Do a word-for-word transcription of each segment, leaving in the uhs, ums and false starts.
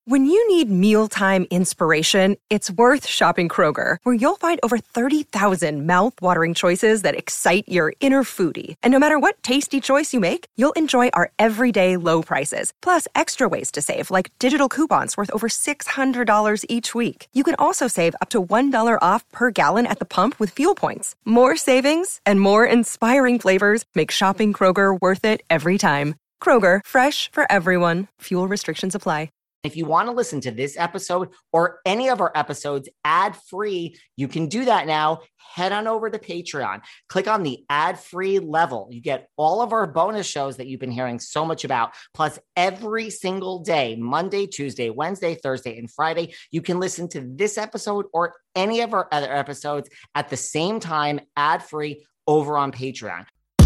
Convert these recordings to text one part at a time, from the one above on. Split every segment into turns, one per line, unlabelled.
When you need mealtime inspiration, it's worth shopping Kroger, where you'll find over thirty thousand mouth-watering choices that excite your inner foodie. And no matter what tasty choice you make, you'll enjoy our everyday low prices, plus extra ways to save, like digital coupons worth over six hundred dollars each week. You can also save up to one dollar off per gallon at the pump with fuel points. More savings and more inspiring flavors make shopping Kroger worth it every time. Kroger, fresh for everyone. Fuel restrictions apply.
If you want to listen to this episode or any of our episodes ad-free, you can do that now. Head on over to Patreon. Click on the ad-free level. You get all of our bonus shows that you've been hearing so much about. Plus, every single day, Monday, Tuesday, Wednesday, Thursday, and Friday, you can listen to this episode or any of our other episodes at the same time, ad-free, over on Patreon.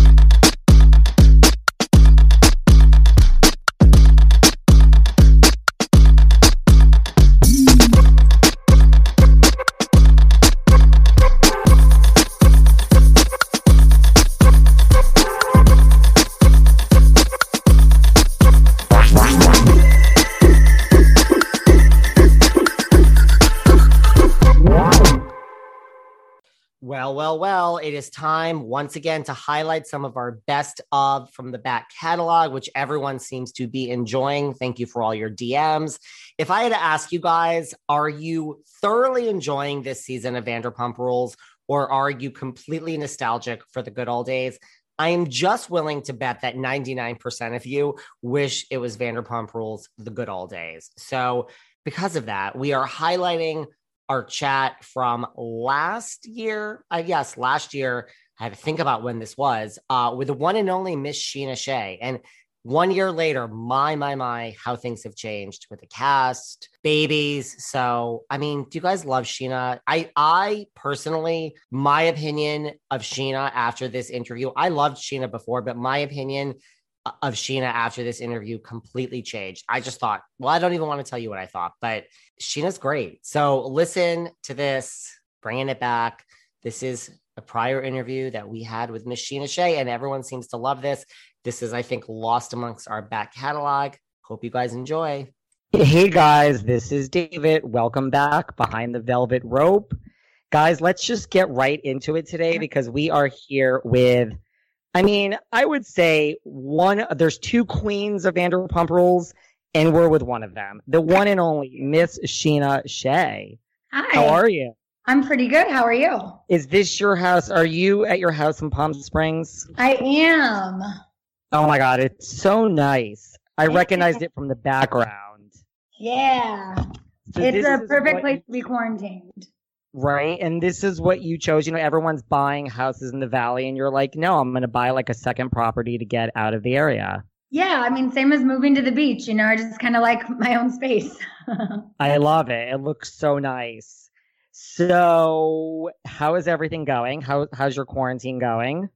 Well, well, well, it is time once again to highlight some of our best of from the back catalog, which everyone seems to be enjoying. Thank you for all your D Ms. If I had to ask you guys, are you thoroughly enjoying this season of Vanderpump Rules, or are you completely nostalgic for the good old days? I am just willing to bet that ninety-nine percent of you wish it was Vanderpump Rules, the good old days. So because of that, we are highlighting our chat from last year. Uh, yes, last year. I had to think about when this was, uh, with the one and only Miss Scheana Shay. And one year later, my, my, my, how things have changed with the cast, babies. So, I mean, do you guys love Scheana? I, I personally, my opinion of Scheana after this interview, I loved Scheana before, but my opinion of Scheana after this interview completely changed. I just thought, well, I don't even want to tell you what I thought, but Scheana's great. So listen to this, bringing it back. This is a prior interview that we had with Miss Scheana Shay, and everyone seems to love this. This is, I think, lost amongst our back catalog. Hope you guys enjoy.
Hey guys, this is David. Welcome back behind the velvet rope. Guys, let's just get right into it today because we are here with, I mean, I would say one, there's two queens of Vanderpump Rules, and we're with one of them. The one and only Miss Scheana Shay.
Hi.
How are you?
I'm pretty good. How are you?
Is this your house? Are you at your house in Palm Springs?
I am.
Oh my God, it's so nice. I recognized it from the background.
Yeah.
So
it's a perfect
what,
place to be quarantined.
Right? And this is what you chose. You know, everyone's buying houses in the valley, and you're like, no, I'm going to buy like a second property to get out of the area.
Yeah, I mean, same as moving to the beach. You know, I just kind of like my own space.
I love it. It looks so nice. So how is everything going? How How's your quarantine going?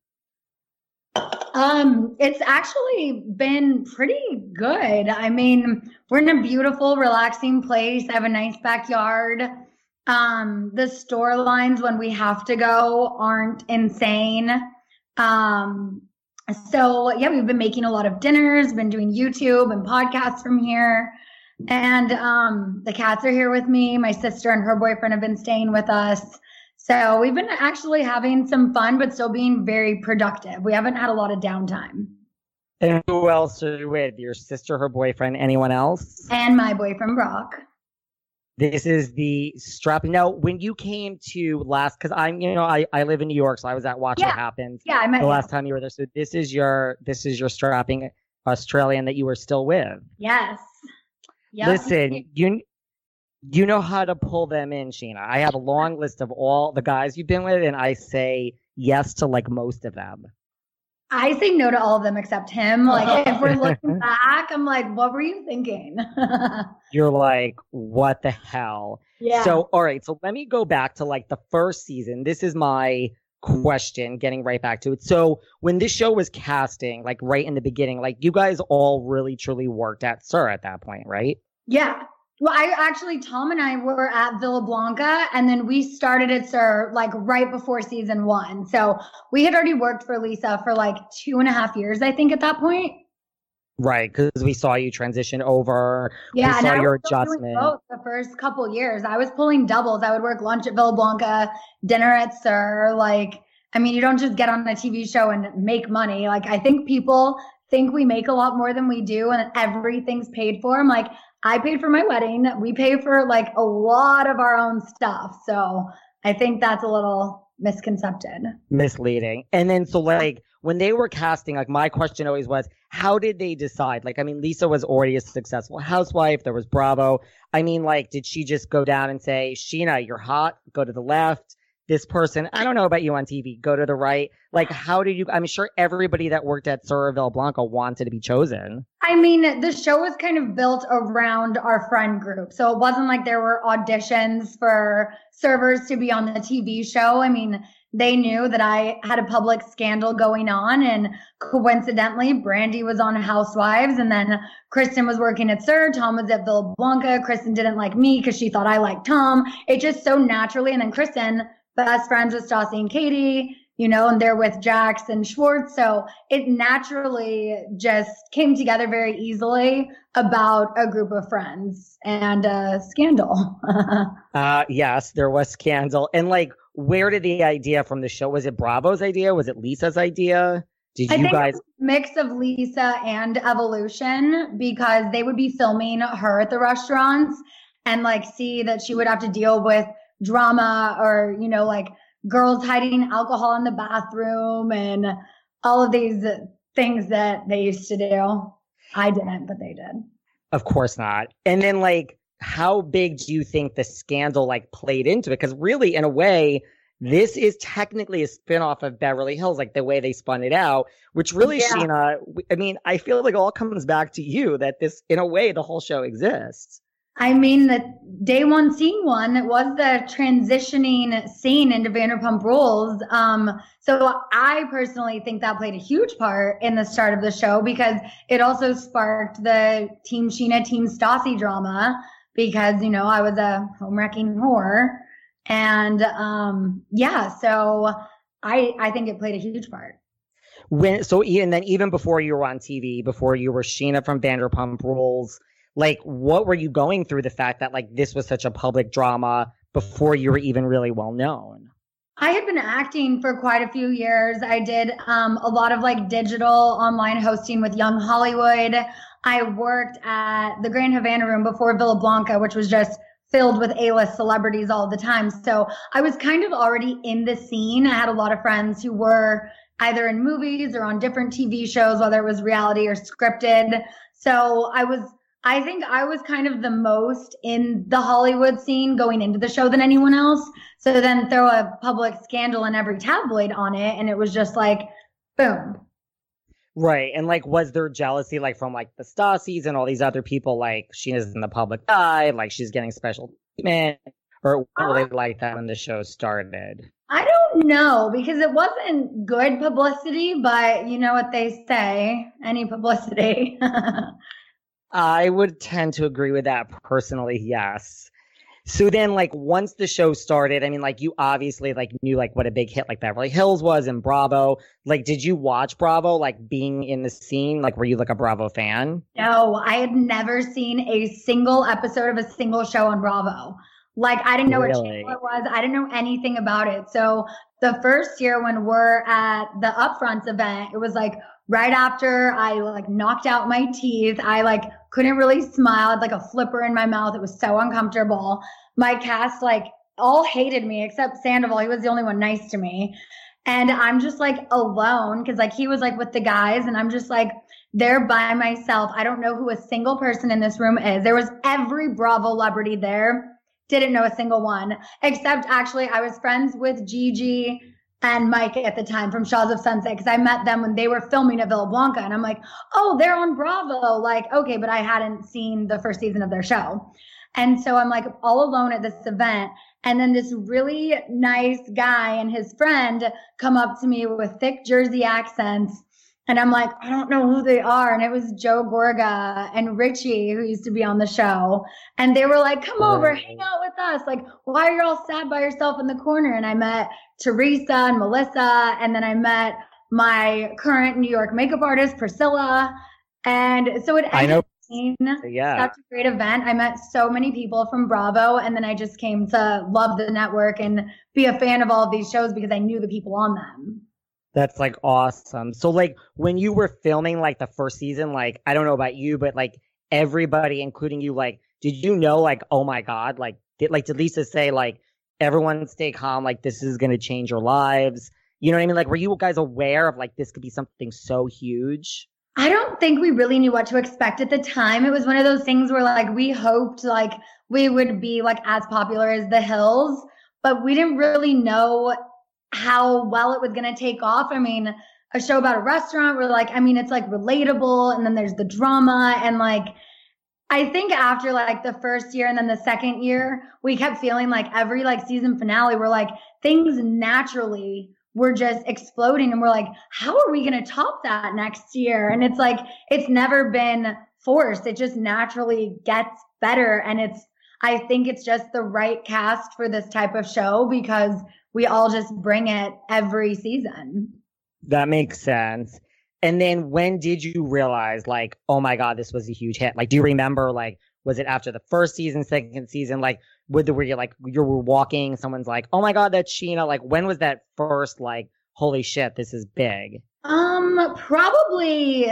Um, it's actually been pretty good. I mean, we're in a beautiful, relaxing place. I have a nice backyard. Um, the store lines when we have to go aren't insane. Um, so yeah, we've been making a lot of dinners, been doing YouTube and podcasts from here. And, um, the cats are here with me. My sister and her boyfriend have been staying with us. So we've been actually having some fun, but still being very productive. We haven't had a lot of downtime.
And who else are you with? Your sister, her boyfriend, anyone else?
And my boyfriend, Brock.
This is the strap. Now, when you came to last, because I'm, you know, I, I live in New York, so I was at Watch
yeah.
What Happens.
Yeah, I met
the
you.
last time you were there. So this is your this is your strapping Australian that you were still with.
Yes. Yep.
Listen, you you know how to pull them in, Scheana. I have a long list of all the guys you've been with, and I say yes to like most of them.
I say no to all of them except him. Like, if we're looking back, I'm like, what were you thinking?
You're like, what the hell?
Yeah.
So, all right. So let me go back to like the first season. This is my question, getting right back to it. So when this show was casting, like right in the beginning, like you guys all really truly worked at SUR at that point, right?
Yeah. Well, I actually, Tom and I were at Villa Blanca, and then we started at SUR like right before season one. So we had already worked for Lisa for like two and a half years, I think, at that point.
Right, because we saw you transition over.
Yeah,
we
and
saw
I
your
was still doing
adjustment.
both the first couple years. I was pulling doubles. I would work lunch at Villa Blanca, dinner at Sir. Like, I mean, you don't just get on a T V show and make money. Like, I think people think we make a lot more than we do and everything's paid for. I'm like, I paid for my wedding. We pay for like a lot of our own stuff. So I think that's a little misconcepted.
Misleading. And then, so like, when they were casting, like, my question always was, how did they decide? Like, I mean, Lisa was already a successful housewife. There was Bravo. I mean, like, did she just go down and say, Scheana, you're hot, go to the left? This person, I don't know about you on T V, go to the right. Like, how did you, I'm sure everybody that worked at Sir Villa Blanca wanted to be chosen.
I mean, the show was kind of built around our friend group. So it wasn't like there were auditions for servers to be on the T V show. I mean, they knew that I had a public scandal going on, and coincidentally, Brandy was on Housewives, and then Kristen was working at Sir, Tom was at Villa Blanca. Kristen didn't like me because she thought I liked Tom. It just so naturally, and then Kristen, best friends with Stassi and Katie, you know, and they're with Jax and Schwartz. So it naturally just came together very easily about a group of friends and a scandal.
uh, yes, there was scandal. And like, where did the idea from the show? Was it Bravo's idea? Was it Lisa's idea? Did
I
you
think
guys?
It was a mix of Lisa and Evolution, because they would be filming her at the restaurants and like see that she would have to deal with drama or, you know, like girls hiding alcohol in the bathroom and all of these things that they used to do. I didn't, but they did.
Of course not. And then like, how big do you think the scandal like played into it? Because really, in a way, this is technically a spinoff of Beverly Hills, like the way they spun it out, which really, yeah. Scheana, I mean, I feel like it all comes back to you that this, in a way, the whole show exists.
I mean, the day one, scene one, it was the transitioning scene into Vanderpump Rules. Um, so I personally think that played a huge part in the start of the show, because it also sparked the Team Scheana, Team Stassi drama, because, you know, I was a home wrecking whore. And um, yeah, so I I think it played a huge part.
When so and then even before you were on T V, before you were Scheana from Vanderpump Rules, like, what were you going through the fact that like this was such a public drama before you were even really well known?
I had been acting for quite a few years. I did um, a lot of like digital online hosting with Young Hollywood. I worked at the Grand Havana Room before Villa Blanca, which was just filled with A-list celebrities all the time. So I was kind of already in the scene. I had a lot of friends who were either in movies or on different T V shows, whether it was reality or scripted. So I was, I think I was kind of the most in the Hollywood scene going into the show than anyone else. So then throw a public scandal in every tabloid on it, and it was just like, boom.
Right. And like, was there jealousy like from like the Stassi's and all these other people, like Scheana's in the public eye, like she's getting special treatment, or were they like that when the show started?
I don't know, because it wasn't good publicity, but you know what they say, any publicity.
I would tend to agree with that personally, yes. So then, like, once the show started, I mean, like, you obviously, like, knew, like, what a big hit, like, Beverly Hills was and Bravo. Like, did you watch Bravo, like, being in the scene? Like, were you, like, a Bravo fan?
No, I had never seen a single episode of a single show on Bravo. Like, I didn't know really? what channel it was. I didn't know anything about it. So the first year when we're at the Upfronts event, it was, like, right after I, like, knocked out my teeth. I, like, couldn't really smile. I had, like, a flipper in my mouth. It was so uncomfortable. My cast, like, all hated me except Sandoval. He was the only one nice to me. And I'm just, like, alone because, like, he was, like, with the guys. And I'm just, like, there by myself. I don't know who a single person in this room is. There was every Bravo celebrity there. Didn't know a single one. Except, actually, I was friends with Gigi and Mike at the time from Shaw's of Sunset, because I met them when they were filming at Villa Blanca. And I'm like, oh, they're on Bravo. Like, okay, but I hadn't seen the first season of their show. And so I'm like all alone at this event. And then this really nice guy and his friend come up to me with thick Jersey accents. And I'm like, I don't know who they are. And it was Joe Gorga and Richie, who used to be on the show. And they were like, come over, hang out with us. Like, why are you all sad by yourself in the corner? And I met Teresa and Melissa. And then I met my current New York makeup artist, Priscilla. And so it
I know.
ended being
Yeah.
such a great event. I met so many people from Bravo, and then I just came to love the network and be a fan of all of these shows because I knew the people on them.
That's like awesome. So like when you were filming like the first season, like I don't know about you, but like everybody, including you, like did you know like, oh my God, like did like did Lisa say like everyone stay calm, like this is gonna change your lives? You know what I mean? Like were you guys aware of like this could be something so huge?
I don't think we really knew what to expect at the time. It was one of those things where like we hoped like we would be like as popular as The Hills, but we didn't really know how well it was going to take off. I mean, a show about a restaurant where like, I mean, it's like relatable and then there's the drama and like, I think after like the first year and then the second year, we kept feeling like every like season finale, we're like things naturally were just exploding and we're like, how are we going to top that next year? And it's like, it's never been forced. It just naturally gets better. And it's, I think it's just the right cast for this type of show because we all just bring it every season.
That makes sense. And then when did you realize like, oh my God, this was a huge hit? Like, do you remember like, was it after the first season, second season? Like, would the, were you like, you were walking, someone's like, oh my God, that's Scheana. Like, when was that first like, holy shit, this is big?
Um, probably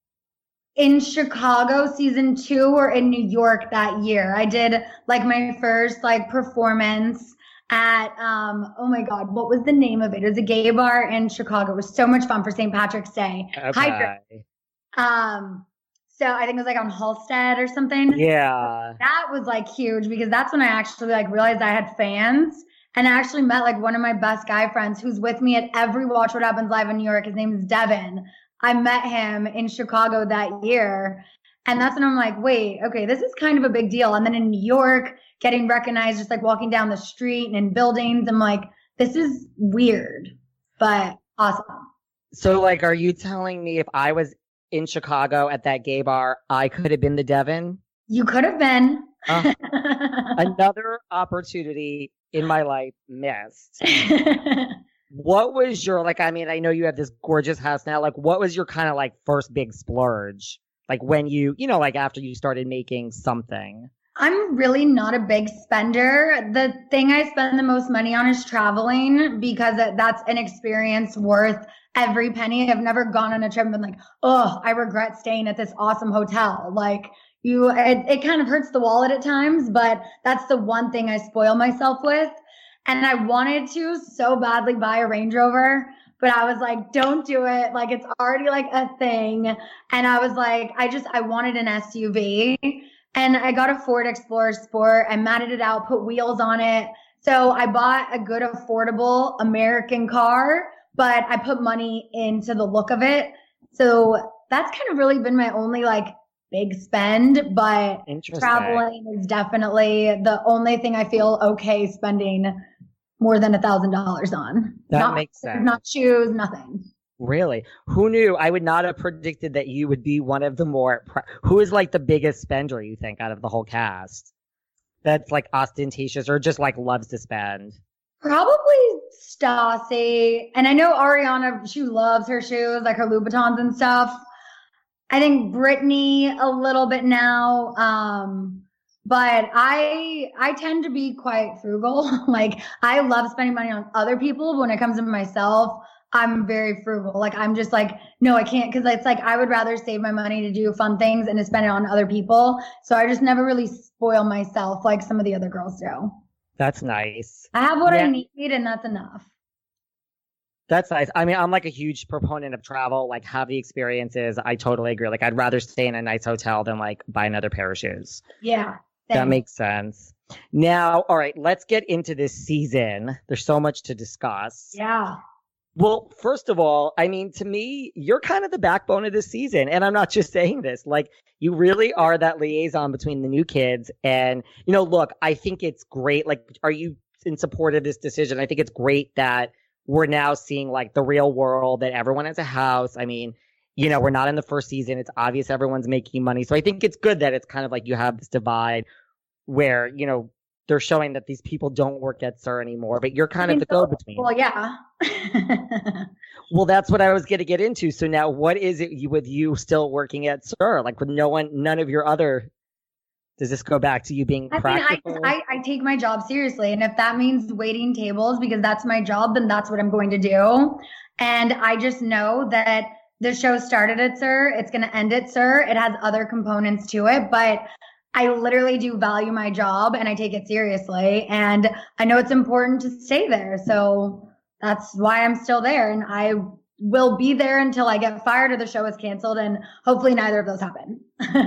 in Chicago season two or in New York that year. I did like my first like performance at, um, oh my God, what was the name of it? It was a gay bar in Chicago. It was so much fun for Saint Patrick's Day.
Okay.
Hydra. Um, so I think it was like on Halstead or something.
Yeah.
That was like huge because that's when I actually like realized I had fans and I actually met like one of my best guy friends who's with me at every Watch What Happens Live in New York. His name is Devin. I met him in Chicago that year. And that's when I'm like, wait, okay, this is kind of a big deal. And then in New York, getting recognized, just like walking down the street and in buildings, I'm like, this is weird, but awesome.
So like, are you telling me if I was in Chicago at that gay bar, I could have been the Devin?
You could have been.
Uh, another opportunity in my life missed. What was your, like, I mean, I know you have this gorgeous house now. Like, what was your kind of like first big splurge? Like when you, you know, like after you started making something?
I'm really not a big spender. The thing I spend the most money on is traveling because that's an experience worth every penny. I've never gone on a trip and been like, oh, I regret staying at this awesome hotel. Like you, it, it kind of hurts the wallet at times, but that's the one thing I spoil myself with. And I wanted to so badly buy a Range Rover, but I was like, don't do it. Like it's already like a thing. And I was like, I just, I wanted an S U V. And I got a Ford Explorer Sport. I matted it out, put wheels on it. So I bought a good, affordable American car, but I put money into the look of it. So that's kind of really been my only like big spend, but traveling is definitely the only thing I feel okay spending more than a thousand dollars on.
That
not,
makes sense.
Not shoes, nothing.
Really? Who knew? I would not have predicted that you would be one of the more, pre- who is like the biggest spender you think out of the whole cast? That's like ostentatious or just like loves to spend?
Probably Stassi. And I know Ariana, she loves her shoes, like her Louboutins and stuff. I think Brittany a little bit now. Um, but I, I tend to be quite frugal. Like I love spending money on other people. But when it comes to myself, I'm very frugal. Like I'm just like, no, I can't. Cause it's like, I would rather save my money to do fun things and to spend it on other people. So I just never really spoil myself like some of the other girls do.
That's nice.
I have what
yeah.
I need and that's enough.
That's nice. I mean, I'm like a huge proponent of travel, like have the experiences. I totally agree. Like I'd rather stay in a nice hotel than like buy another pair of shoes.
Yeah.
Same. That makes sense. Now, all right, let's get into this season. There's so much to discuss.
Yeah.
Well, first of all, I mean, to me, you're kind of the backbone of this season. And I'm not just saying this. Like, you really are that liaison between the new kids. And, you know, look, I think it's great. Like, are you in support of this decision? I think it's great that we're now seeing, like, the real world, that everyone has a house. I mean, you know, we're not in the first season. It's obvious everyone's making money. So I think it's good that it's kind of like you have this divide where, you know, they're showing that these people don't work at SUR anymore, but you're kind
I
of
mean,
the
so-
go-between.
Well, yeah.
Well, that's what I was going to get into. So now, what is it you, with you still working at SUR? Like with no one, none of your other. Does this go back to you being
I mean,
practical?
I, I, I take my job seriously. And if that means waiting tables because that's my job, then that's what I'm going to do. And I just know that the show started at SUR. It's going to end at SUR. It has other components to it, but I literally do value my job and I take it seriously. And I know it's important to stay there. So that's why I'm still there. And I will be there until I get fired or the show is canceled. And hopefully neither of those happen.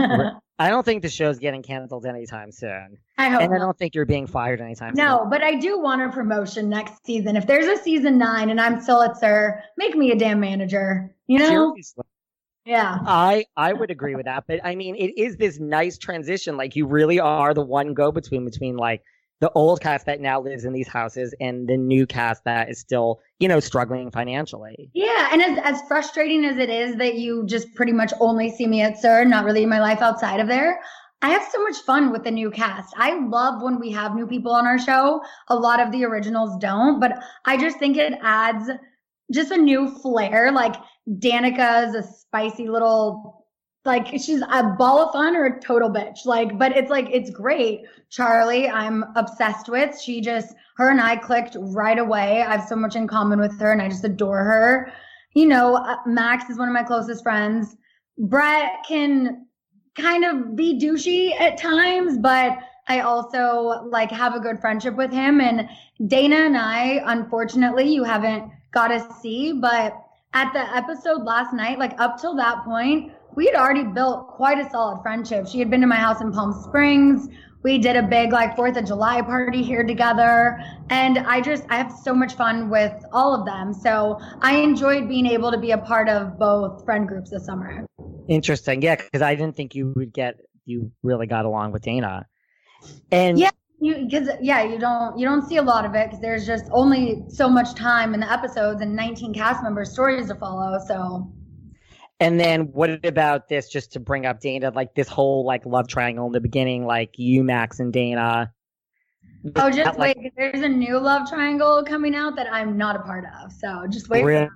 I don't think the show's getting canceled anytime soon.
I hope
And I
not.
don't think you're being fired anytime soon.
No, but I do want a promotion next season. If there's a season nine and I'm still at SUR, make me a damn manager. You know?
Seriously.
Yeah.
I, I would agree with that. But I mean, it is this nice transition. Like you really are the one go-between between like the old cast that now lives in these houses and the new cast that is still, you know, struggling financially.
Yeah. And as, as frustrating as it is that you just pretty much only see me at SUR, not really in my life outside of there, I have so much fun with the new cast. I love when we have new people on our show. A lot of the originals don't, but I just think it adds just a new flair. Like Danica is a spicy little, like she's a ball of fun or a total bitch. Like, but it's like, it's great. Charlie, I'm obsessed with. She just, her and I clicked right away. I have so much in common with her and I just adore her. You know, uh, Max is one of my closest friends. Brett can kind of be douchey at times, but I also like have a good friendship with him. And Dana and I, unfortunately, you haven't got to see, but at the episode last night, like up till that point, we had already built quite a solid friendship. She had been to my house in Palm Springs. We did a big like fourth of July party here together. And I just, I have so much fun with all of them. So I enjoyed being able to be a part of both friend groups this summer.
Interesting. Yeah, because I didn't think you would get, you really got along with Dana. And
yeah, you because yeah, you don't you don't see a lot of it because there's just only so much time in the episodes and nineteen cast members' stories to follow. So.
And then what about this, just to bring up Dana, like this whole like love triangle in the beginning, like you, Max, and Dana.
Oh, just
that,
wait.
like,
There's a new love triangle coming out that I'm not a part of. So just wait.
Really?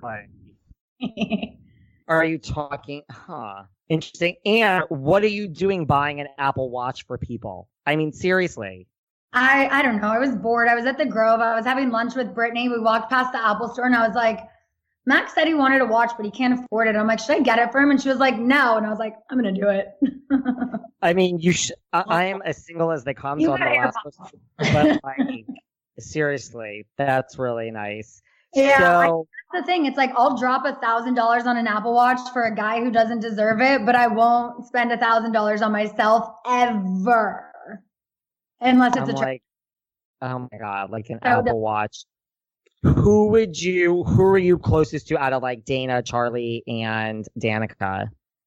For
Are you talking? Huh. Interesting. And what are you doing buying an Apple Watch for people? I mean, seriously.
I, I don't know. I was bored. I was at the Grove. I was having lunch with Brittany. We walked past the Apple store and I was like, Max said he wanted a watch, but he can't afford it. And I'm like, should I get it for him? And she was like, no. And I was like, I'm going to do it.
I mean, you should. I, I am as single as they come,
You
so I'm the
got
last person. But like, seriously, that's really nice.
Yeah, I-
So,
That's the thing. It's like I'll drop a thousand dollars on an Apple Watch for a guy who doesn't deserve it, but I won't spend a thousand dollars on myself ever. Unless it's
I'm
a trip.
like, oh my God, like an
So
Apple
the-
Watch. Who would you, who are you closest to out of like Dana, Charlie, and Danica?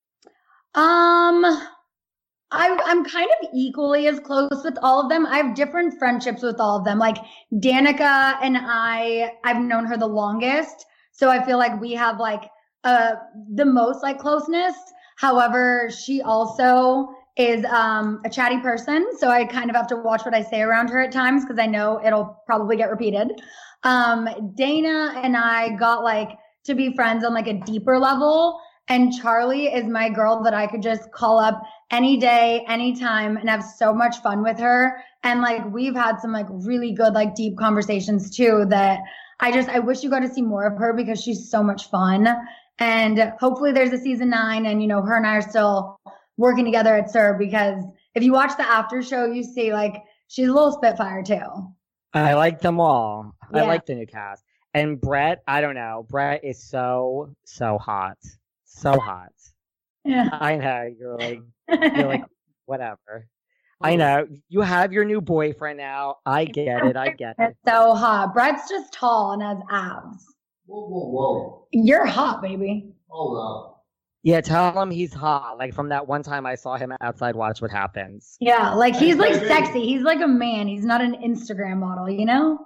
Um, I, I'm kind of equally as close with all of them. I have different friendships with all of them. Like Danica and I, I've known her the longest. So I feel like we have like uh the most like closeness. However, she also is um a chatty person. So I kind of have to watch what I say around her at times because I know it'll probably get repeated. Um, Dana and I got like to be friends on like a deeper level. And Charlie is my girl that I could just call up any day, anytime, and have so much fun with her. And like we've had some like really good, like deep conversations too that I just, I wish you got to see more of her because she's so much fun. And hopefully there's a season nine and, you know, her and I are still working together at SUR because if you watch the after show, you see like she's a little Spitfire too.
I like them all. I
Yeah.
like the new cast. And Brett, I don't know. Brett is so, so hot. So hot.
Yeah.
I know. You're like, you're like, whatever. I know. You have your new boyfriend now. I get it. I get it.
It's so hot. Brett's just tall and has abs.
Whoa, whoa, whoa.
You're hot, baby.
Hold up.
Yeah, tell him he's hot. Like from that one time I saw him outside Watch What Happens.
Yeah, like he's like
Baby.
sexy. He's like a man. He's not an Instagram model, you know?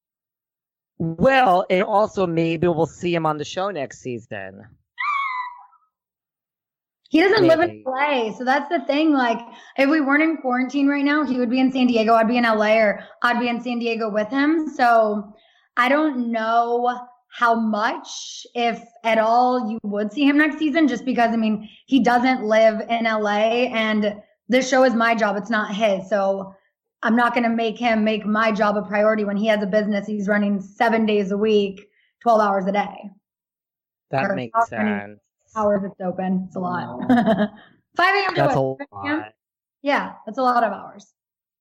Well, and also maybe we'll see him on the show next season.
He doesn't
Maybe.
live in L A. So that's the thing. Like, if we weren't in quarantine right now, he would be in San Diego. I'd be in L A, or I'd be in San Diego with him. So I don't know how much, if at all, you would see him next season, just because, I mean, he doesn't live in L A, and this show is my job. It's not his. So I'm not going to make him make my job a priority when he has a business he's running seven days a week, twelve hours a day.
That
Or
makes
how many
sense.
hours it's open. It's a lot. five a.m. to
That's a
what? five a.m.?
lot.
Yeah, that's a lot of hours.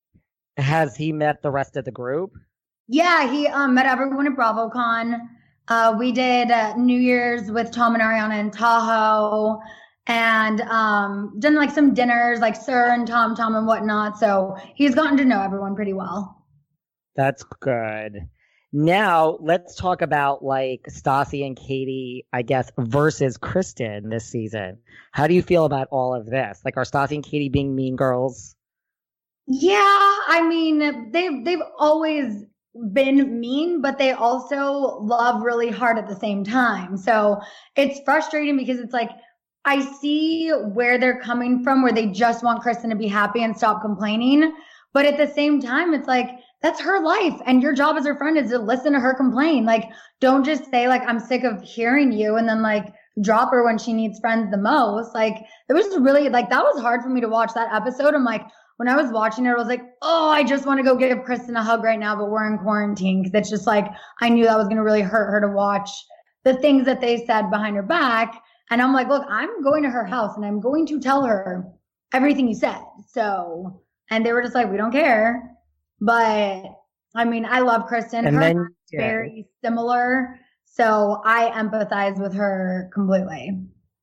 Has he met the rest of the group?
Yeah, he um, met everyone at BravoCon. Uh, we did uh, New Year's with Tom and Ariana in Tahoe, and um, done like some dinners, like Sir and Tom Tom and whatnot. So he's gotten to know everyone pretty well.
That's good. Now let's talk about like Stassi and Katie, I guess, versus Kristen this season. How do you feel about all of this? Like, are Stassi and Katie being mean girls?
Yeah, I mean, they've they've always been mean, but they also love really hard at the same time. So it's frustrating because it's like, I see where they're coming from, where they just want Kristen to be happy and stop complaining. But at the same time, it's like, that's her life. And your job as her friend is to listen to her complain. Like, don't just say like, I'm sick of hearing you, and then like drop her when she needs friends the most. Like, it was really like, that was hard for me to watch that episode. I'm like, when I was watching it, I was like, oh, I just want to go give Kristen a hug right now, but we're in quarantine. Cause it's just like, I knew that was going to really hurt her to watch the things that they said behind her back. And I'm like, look, I'm going to her house and I'm going to tell her everything you said. So, and they were just like, we don't care. But I mean, I love Kristen.
And
her
then,
is
yeah.
very similar. So I empathize with her completely.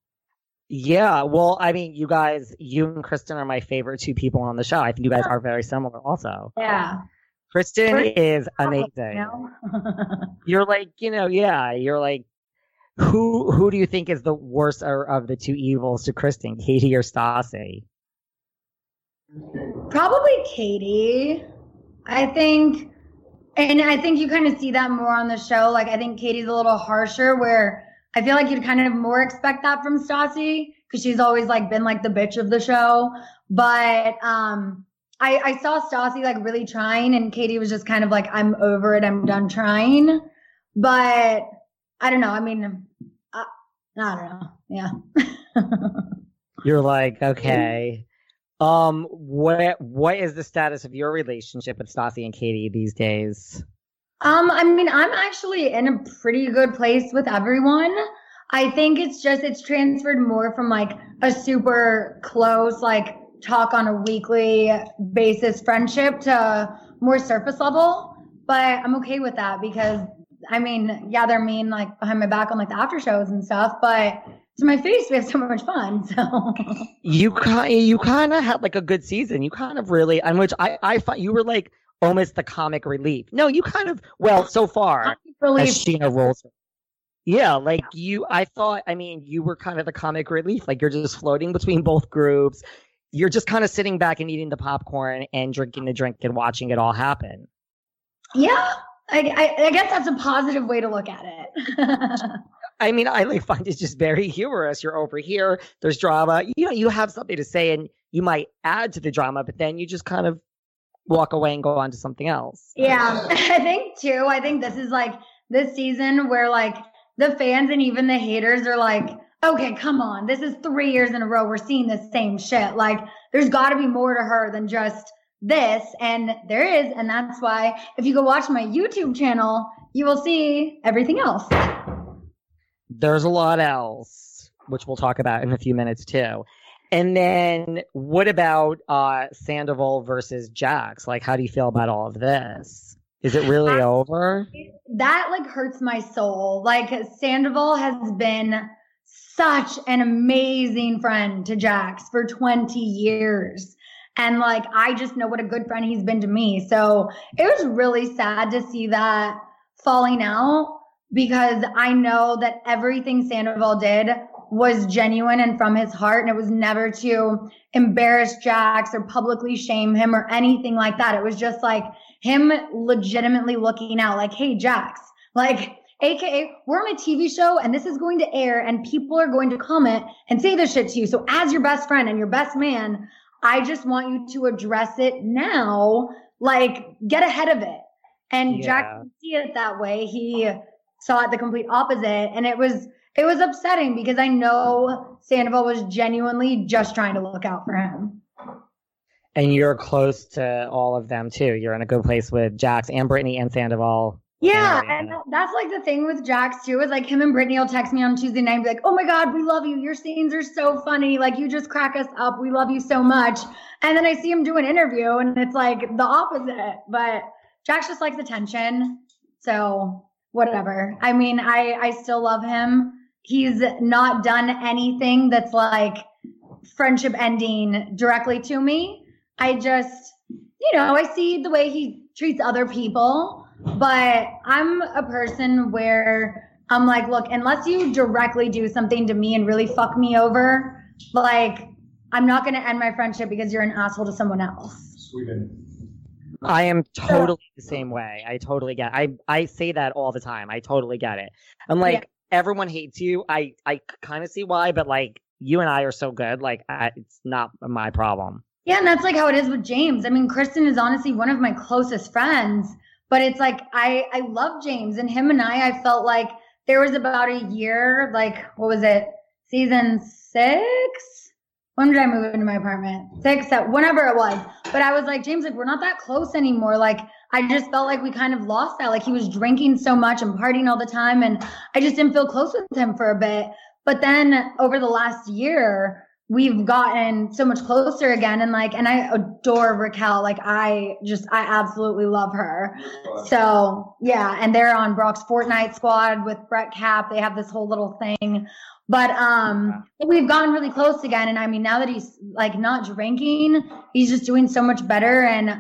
Yeah, well, I mean, you guys, you and Kristen are my favorite two people on the show. I think you guys are very similar also.
Yeah.
Kristen
Kristen-
is amazing.
You know?
You're like, you know, yeah, you're like, who who do you think is the worst of the two evils to Kristen, Katie or Stassi?
Probably Katie. I think, and I think you kind of see that more on the show. Like, I think Katie's a little harsher, where I feel like you'd kind of more expect that from Stassi, because she's always like been like the bitch of the show. But um, I, I saw Stassi like really trying, and Katie was just kind of like, I'm over it. I'm done trying. But I don't know. I mean, I, I don't know. Yeah.
You're like, okay. Um, what what is the status of your relationship with Stassi and Katie these days?
Um, I mean, I'm actually in a pretty good place with everyone. I think it's just, it's transferred more from like a super close, like talk on a weekly basis friendship to more surface level. But I'm okay with that because, I mean, yeah, they're mean like behind my back on like the after shows and stuff, but to my face, we have so much fun. So
you kind you kind of had like a good season. You kind of really, on which I I thought you were like almost the comic relief. No, you kind of, well, so far as Sheena rolls. Yeah, like you, I thought, I mean, you were kind of the comic relief. Like, you're just floating between both groups. You're just kind of sitting back and eating the popcorn and drinking the drink and watching it all happen.
Yeah, I, I, I guess that's a positive way to look at it.
I mean, I like find it just very humorous. You're over here, there's drama. You know, you have something to say and you might add to the drama, but then you just kind of walk away and go on to something else.
Yeah, I think too. I think this is like this season where like the fans and even the haters are like, okay, come on. This is three years in a row. We're seeing the same shit. Like, there's got to be more to her than just this. And there is. And that's why if you go watch my YouTube channel, you will see everything else.
There's a lot else, which we'll talk about in a few minutes too. And then what about uh, Sandoval versus Jax? Like, how do you feel about all of this? Is it really uh, over?
That like hurts my soul. Like, Sandoval has been such an amazing friend to Jax for twenty years. And like, I just know what a good friend he's been to me. So it was really sad to see that falling out, because I know that everything Sandoval did was genuine and from his heart, and it was never to embarrass Jax or publicly shame him or anything like that. It was just like him legitimately looking out like, hey, Jax, like, A K A, we're on a T V show and this is going to air and people are going to comment and say this shit to you. So as your best friend and your best man, I just want you to address it now, like get ahead of it. And yeah. Jack didn't see it that way. He saw it the complete opposite. And it was, it was upsetting because I know Sandoval was genuinely just trying to look out for him.
And you're close to all of them too. You're in a good place with Jax and Brittany and Sandoval.
Yeah, and that's like the thing with Jax too, is like him and Brittany will text me on Tuesday night and be like, oh my God, we love you. Your scenes are so funny. Like you just crack us up. We love you so much. And then I see him do an interview and it's like the opposite. But Jax just likes attention. So whatever. I mean, I, I still love him. He's not done anything that's like friendship ending directly to me. I just, you know, I see the way he treats other people. But I'm a person where I'm like, look, unless you directly do something to me and really fuck me over, like, I'm not going to end my friendship because you're an asshole to someone else.
Sweden.
I am totally the same way. I totally get it. I, I say that all the time. I totally get it. I'm like, yeah. Everyone hates you. I, I kind of see why, but like, you and I are so good. Like, I, it's not my problem.
Yeah, and that's like how it is with James. I mean, Kristen is honestly one of my closest friends. But it's like, I, I love James and him and I, I felt like there was about a year, like, what was it? Season six? When did I move into my apartment? Six, seven, whenever it was. But I was like, James, like, we're not that close anymore. Like, I just felt like we kind of lost that. Like he was drinking so much and partying all the time. And I just didn't feel close with him for a bit. But then over the last year, we've gotten so much closer again. And like, and I adore Raquel. Like I just, I absolutely love her. So yeah. And they're on Brock's Fortnite squad with Brett Cap. They have this whole little thing, but, um, we've gotten really close again. And I mean, now that he's like not drinking, he's just doing so much better. And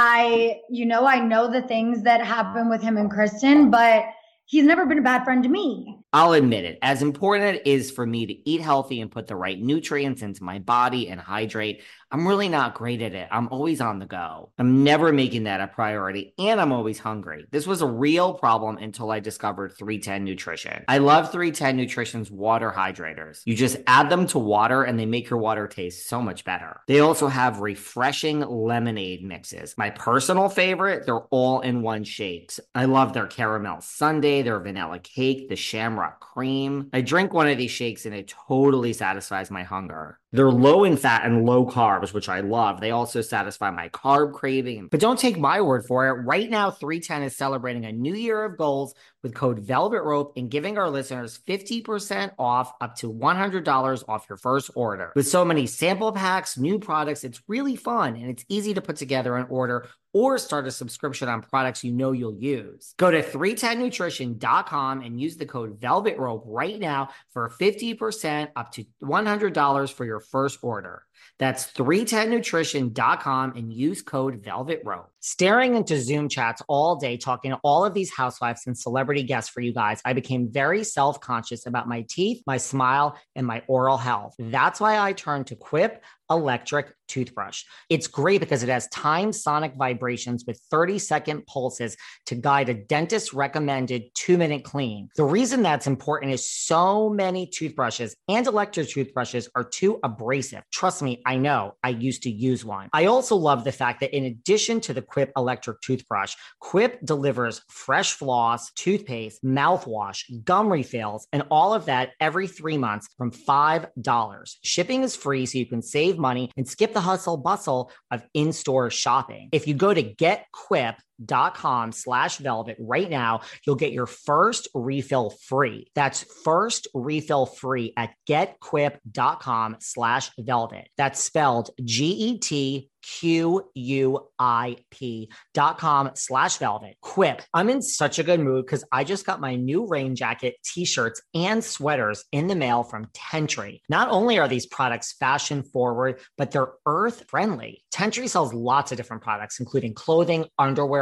I, you know, I know the things that happen with him and Kristen, but he's never been a bad friend to me.
I'll admit it. As important it is for me to eat healthy and put the right nutrients into my body and hydrate, I'm really not great at it. I'm always on the go. I'm never making that a priority, and I'm always hungry. This was a real problem until I discovered three ten Nutrition. I love three ten Nutrition's water hydrators. You just add them to water and they make your water taste so much better. They also have refreshing lemonade mixes. My personal favorite, they're all in one shapes. I love their caramel sundae, their vanilla cake, the shamrock cream. I drink one of these shakes and it totally satisfies my hunger. They're low in fat and low carbs, which I love. They also satisfy my carb craving. But don't take my word for it. Right now, three ten is celebrating a new year of goals with code Velvet Rope and giving our listeners fifty percent off up to one hundred dollars off your first order. With so many sample packs, new products, it's really fun and it's easy to put together an order or start a subscription on products you know you'll use. Go to three ten nutrition dot com and use the code Velvet Rope right now for fifty percent up to one hundred dollars for your first order. That's three ten nutrition dot com and use code Velvet Rope. Staring into Zoom chats all day, talking to all of these housewives and celebrity guests for you guys, I became very self-conscious about my teeth, my smile, and my oral health. That's why I turned to Quip electric toothbrush. It's great because it has time sonic vibrations with thirty second pulses to guide a dentist recommended two minute clean. The reason that's important is so many toothbrushes and electric toothbrushes are too abrasive. Trust me, I know. I used to use one. I also love the fact that in addition to the Quip electric toothbrush, Quip delivers fresh floss, toothpaste, mouthwash, gum refills, and all of that every three months from five dollars. Shipping is free, so you can save money and skip the hustle bustle of in-store shopping. If you go to getquip dot com slash velvet right now, you'll get your first refill free. That's first refill free at getquip dot com slash velvet. That's spelled G E T Q U I P dot com slash velvet. Quip. I'm in such a good mood because I just got my new rain jacket, t-shirts, and sweaters in the mail from Tentry. Not only are these products fashion forward, but they're earth friendly. Tentry sells lots of different products, including clothing, underwear,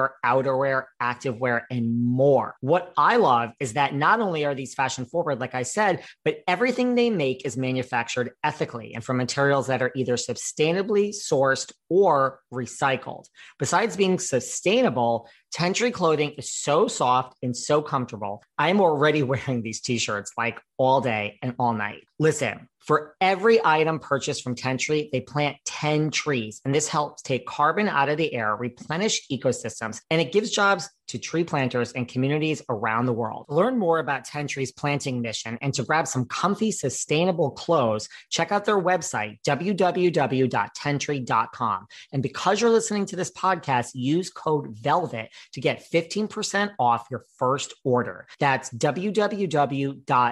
underwear, outerwear, activewear, and more. What I love is that not only are these fashion forward, like I said, but everything they make is manufactured ethically and from materials that are either sustainably sourced or recycled. Besides being sustainable, Tentree clothing is so soft and so comfortable. I'm already wearing these t-shirts like all day and all night. Listen, for every item purchased from Tentree, they plant ten trees, and this helps take carbon out of the air, replenish ecosystems, and it gives jobs to tree planters and communities around the world. Learn more about Tentree's planting mission and to grab some comfy, sustainable clothes, check out their website, w w w dot tentree dot com. And because you're listening to this podcast, use code VELVET to get fifteen percent off your first order. That's w w w dot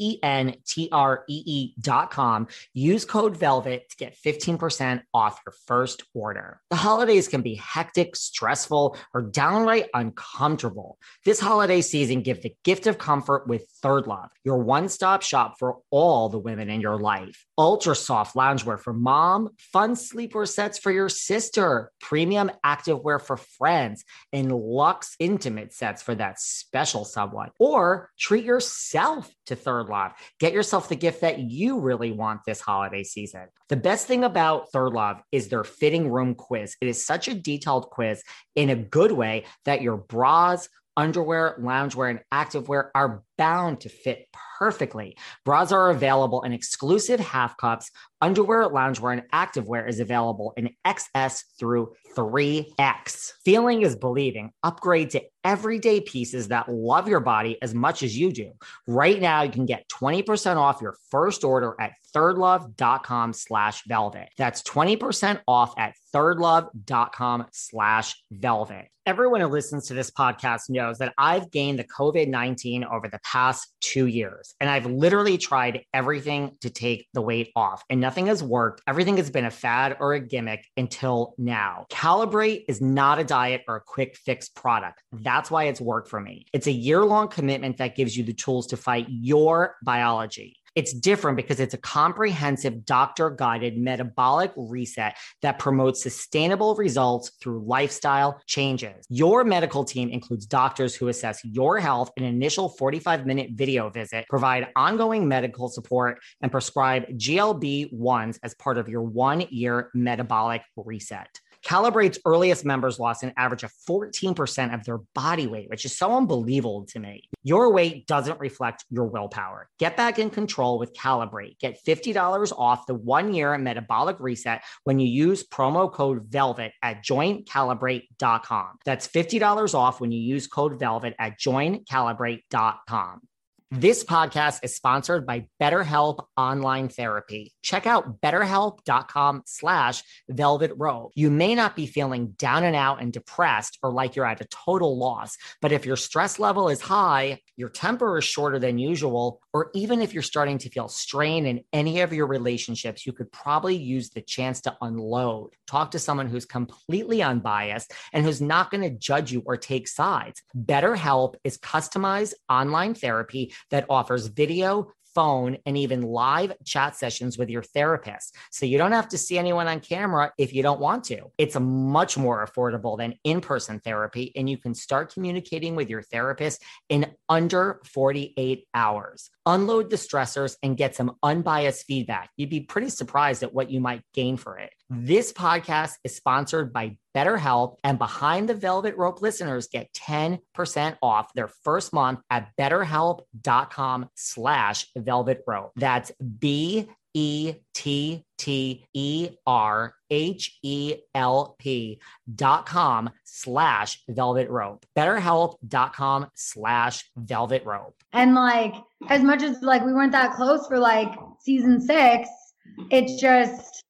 tentree dot com. Use code VELVET to get fifteen percent off your first order. The holidays can be hectic, stressful, or downright uncomfortable. This holiday season, give the gift of comfort with Third Love, your one-stop shop for all the women in your life. Ultra soft loungewear for mom, fun sleepwear sets for your sister, premium activewear for friends, and luxe intimate sets for that special someone. Or treat yourself to Third Love. Get yourself the gift that you really want this holiday season. The best thing about Third Love is their fitting room quiz. It is such a detailed quiz in a good way that your bras, underwear, loungewear, and activewear are bound to fit perfectly. Bras are available in exclusive half cups. Underwear, loungewear, and activewear is available in X S through three X. Feeling is believing. Upgrade to everyday pieces that love your body as much as you do. Right now, you can get twenty percent off your first order at thirdlove.com slash velvet. That's twenty percent off at thirdlove.com slash velvet. Everyone who listens to this podcast knows that I've gained the COVID nineteen over the past two years, and I've literally tried everything to take the weight off, and nothing has worked. Everything has been a fad or a gimmick until now. Calibrate is not a diet or a quick fix product. That's why it's worked for me. It's a year-long commitment that gives you the tools to fight your biology. It's different because it's a comprehensive doctor-guided metabolic reset that promotes sustainable results through lifestyle changes. Your medical team includes doctors who assess your health, an initial forty-five minute video visit, provide ongoing medical support, and prescribe G L B ones as part of your one-year metabolic reset. Calibrate's earliest members lost an average of fourteen percent of their body weight, which is so unbelievable to me. Your weight doesn't reflect your willpower. Get back in control with Calibrate. Get fifty dollars off the one-year metabolic reset when you use promo code VELVET at join calibrate dot com. That's fifty dollars off when you use code VELVET at join calibrate dot com. This podcast is sponsored by BetterHelp Online Therapy. Check out betterhelp.com slash velvet rope. You may not be feeling down and out and depressed or like you're at a total loss, but if your stress level is high, your temper is shorter than usual, or even if you're starting to feel strain in any of your relationships, you could probably use the chance to unload. Talk to someone who's completely unbiased and who's not going to judge you or take sides. BetterHelp is customized online therapy that offers video, phone, and even live chat sessions with your therapist. So you don't have to see anyone on camera if you don't want to. It's a much more affordable than in-person therapy, and you can start communicating with your therapist in under forty-eight hours. Unload the stressors and get some unbiased feedback. You'd be pretty surprised at what you might gain for it. This podcast is sponsored by BetterHelp, and Behind the Velvet Rope listeners get ten percent off their first month at betterhelp.com slash velvet rope. That's B E T T E R H E L P dot com slash velvet rope. BetterHelp.com slash velvet rope.
And like, as much as like we weren't that close for like season six, it's just,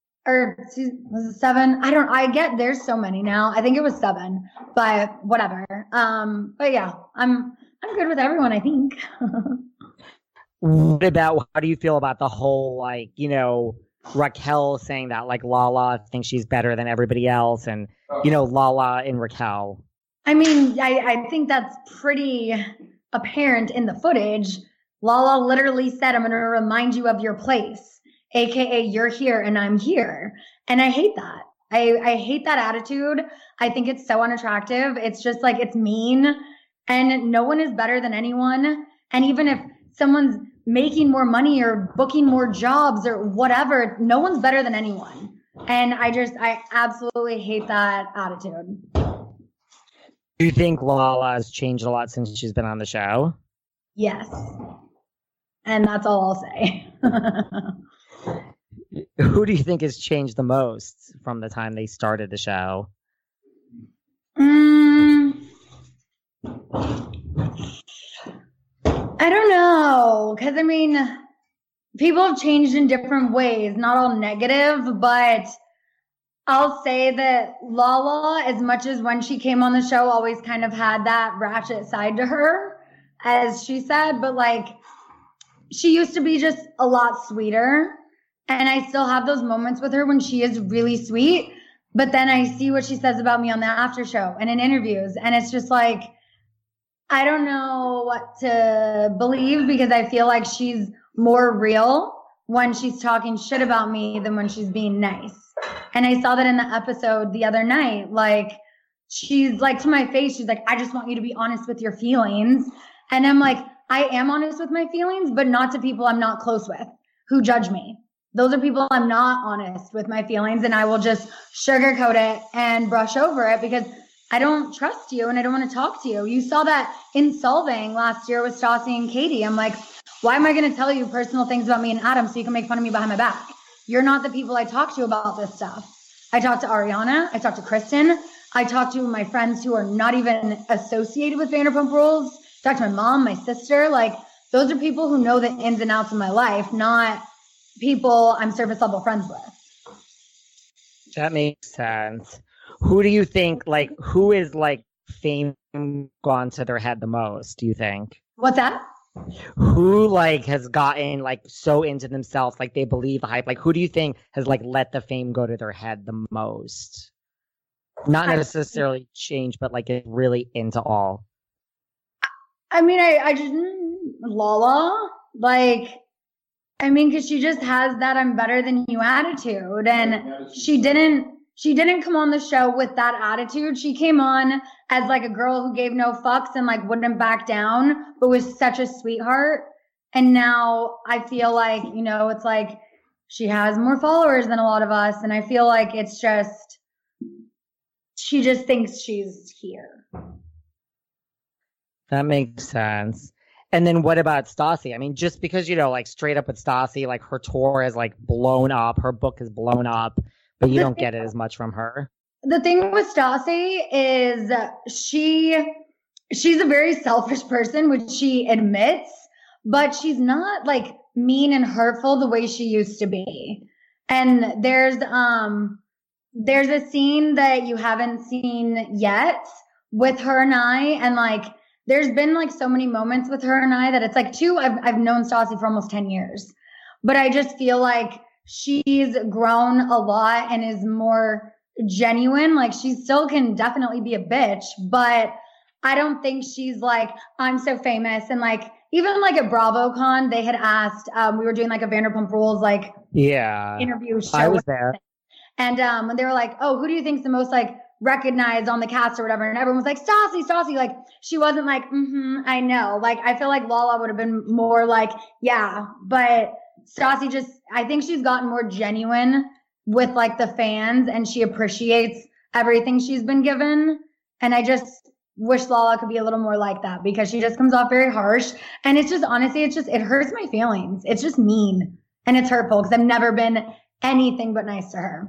or season, was it seven? I don't, I get, there's so many now. I think it was seven, but whatever. Um, but yeah, I'm, I'm good with everyone, I think.
What about, how do you feel about the whole, like, you know, Raquel saying that, like, Lala thinks she's better than everybody else, and, you know, Lala and Raquel?
I mean, I, I think that's pretty apparent in the footage. Lala literally said, I'm going to remind you of your place, A K A you're here and I'm here. And I hate that. I, I hate that attitude. I think it's so unattractive. It's just like, it's mean, and no one is better than anyone. And even if someone's making more money or booking more jobs or whatever, no one's better than anyone. And I just, I absolutely hate that attitude.
Do you think Lala has changed a lot since she's been on the show?
Yes. And that's all I'll say.
Who do you think has changed the most from the time they started the show?
Mm, I don't know. Because, I mean, people have changed in different ways, not all negative, but I'll say that Lala, as much as when she came on the show, always kind of had that ratchet side to her, as she said, but like, she used to be just a lot sweeter. And I still have those moments with her when she is really sweet. But then I see what she says about me on the after show and in interviews. And it's just like, I don't know what to believe, because I feel like she's more real when she's talking shit about me than when she's being nice. And I saw that in the episode the other night. Like, she's like, to my face, she's like, I just want you to be honest with your feelings. And I'm like, I am honest with my feelings, but not to people I'm not close with who judge me. Those are people I'm not honest with my feelings, and I will just sugarcoat it and brush over it because I don't trust you and I don't want to talk to you. You saw that in Solving last year with Stassi and Katie. I'm like, why am I going to tell you personal things about me and Adam so you can make fun of me behind my back? You're not the people I talk to about this stuff. I talk to Ariana. I talk to Kristen. I talk to my friends who are not even associated with Vanderpump Rules. I talk to my mom, my sister. Like, those are people who know the ins and outs of my life, not people I'm surface level friends with.
That makes sense. Who do you think, like, who is, like, fame gone to their head the most, do you think?
What's that?
Who, like, has gotten, like, so into themselves, like, they believe the hype? Like, who do you think has, like, let the fame go to their head the most? Not necessarily change, but, like, it's really into all.
I mean, I, I just, Lala, like, I mean, because she just has that I'm better than you attitude. And she didn't, she didn't come on the show with that attitude. She came on as like a girl who gave no fucks and like wouldn't back down, but was such a sweetheart. And now I feel like, you know, it's like she has more followers than a lot of us. And I feel like it's just, she just thinks she's here.
That makes sense. And then what about Stassi? I mean, just because, you know, like straight up with Stassi, like her tour is like blown up, her book is blown up, but you don't get it as much from her.
The thing with Stassi is she, she's a very selfish person, which she admits, but she's not like mean and hurtful the way she used to be. And there's, um, there's a scene that you haven't seen yet with her and I, and like, there's been like so many moments with her and I that it's like two, I've, I've known Stassi for almost ten years, but I just feel like she's grown a lot and is more genuine. Like, she still can definitely be a bitch, but I don't think she's like, I'm so famous. And like, even like at BravoCon, they had asked, um, we were doing like a Vanderpump Rules, like
yeah,
interview show.
I was there.
And, um, they were like, oh, who do you think's the most like recognized on the cast or whatever? And everyone was like, Stassi, Stassi. Like, she wasn't like, mm-hmm, I know. Like, I feel like Lala would have been more like, yeah, but Stassi just, I think she's gotten more genuine with like the fans, and she appreciates everything she's been given. And I just wish Lala could be a little more like that, because she just comes off very harsh. And it's just, honestly, it's just, it hurts my feelings. It's just mean and it's hurtful because I've never been anything but nice to her.